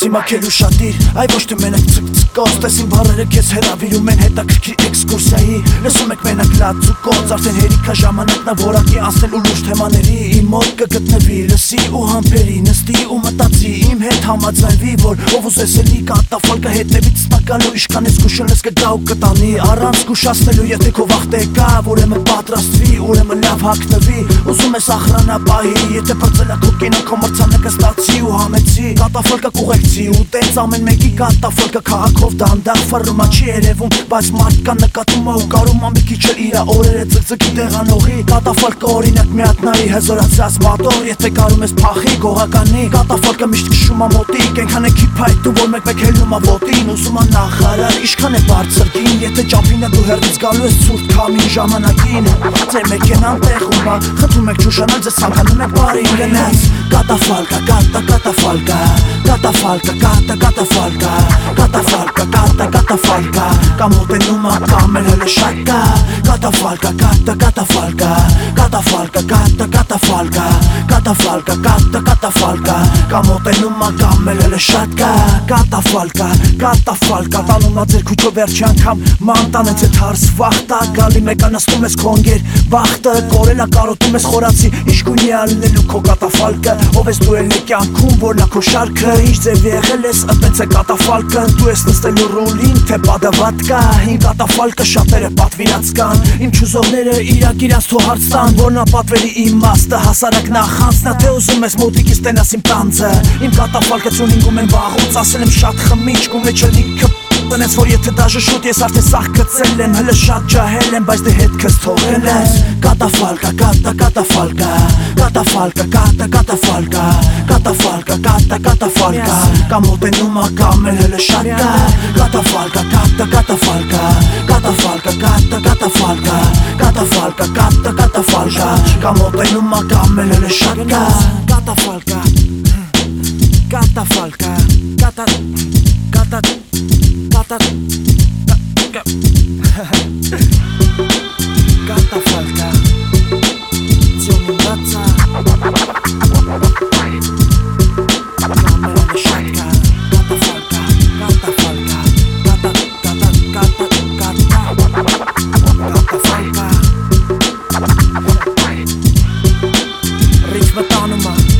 հիմա քեզ ուշադիր, այ ոչ թե մենակ ցկցկոց, տես իմ բառերը քեզ հրավիրում են հետաքրքիր էքսկուրսիայի, լսում եք մենակ լաց ու կոց, արդեն հերիքա ժամանակն է որակի անցնելու լուրջ թեմաների, իմ մոտ կգտնվի, լսի ու համբերի, նստի ու մտածի, իմ հետ համաձայնվի, որ ով ուզես էլի կատաֆալկա հետևից ստակալու, իշքան ես գուշել ես կգա ու կտանի, առանց գուշացնելու, եթե քո վախտը կա, ուրեմն պատրաստվի, ուրեմն լավ հագնվի, ուզում ես ախրանա պահի, եթե բրծել է քո կինոն, քո մրցանը կստացի ու համեցի, կատաֆալկա կուղեկցի ու տենց ամեն մեկի կատաֆալկա քաղաքով դանդաղ ֆռմա չի երևում, բայց մարդկան նկատում ու կարում ամի քիչ էլ իրա օրերը ձգձգի տեղանողի, կատաֆալկա օրինակ միատնայի հզորացած մատոր, եթե կարում ես փախի գողականի, կատաֆալկա միշտ քշում ա մոտիկ, այնքան է քիփայտ դու որ մեկ հելնում ա ոտին, ուզում ա նախարար, իշքան է բարձր գին, եթե ճապին է դու հերից գալու ես ցուրտ քամին ժամանակին, ձեր մեքենան տեղում ա, խնդրում եք ճուշանալ, ձեզ ցանկանում եք բարի գնաց, կատաֆալկա, կատաֆալկա, կատաֆալկա, կատաֆալկա, կատաֆալկա, կատաֆալկա, կամ մոտենում ա կամ էլ հələ շատ կա, կատաֆալկա, կատաֆալկա, կատաֆալկա, կատաֆալկա, կատաֆալկա, կատաֆալկա, կամ մոտենում ա կամ էլ հələ շատ կա, կատաֆալկա, կատաֆալկա, տանում ա ձեր քուչո վերջի անգամ, ման տանեց էդ հարս վախտա, գալի մեկա նստում ես քոնգեր, վախտը կորելա կարոտում ես խորացի, իշկույնի ալնելու քո կատաֆալկը, ով ես դու էլ կյանքում, որ լա քո շարքը, ինչ ձև եղել ես, ըպենց է կատաֆալկը, դու ես նստելու ռոլին, թե բադավատկա, հին կատաֆալկը շատերը պատվիրած կան, իմ չուզողները իրակ իրանց թո հարց տան, որ նա պատվերի իմաստը, հասարակ նախանցնա, թե ուզում ես մոտիկից տենաս իմ տանձը, իմ կատաֆալկը ծունինգում են վաղուց, ասել եմ շատ խմիչք ու մեջ էլ լիքը տնես, որ եթե դաժը շուտ ես արդեն սաղ կծել եմ, հլը շատ ջահել եմ, բայց դե հետ քեզ թողել ես, կատաֆալկա, կատաֆալկա, կատաֆալկա, կատաֆալկա, կատաֆալկա, կատաֆալկա, կամ մոտենում ա կամ էլ հլը շատ կա, կատաֆալկա, կատաֆալկա, կատաֆալկա, կատաֆալկա, կատաֆալկա, կատաֆալկա, կամ մոտենում ա կամ էլ հլը շատ կա, կատաֆալկա, կատաֆալկա, Կատաֆալկա Ձյոնունդացա Կամերանը շատ կա Կատաֆալկա Կատաֆալկա Ռիթմը տանում ա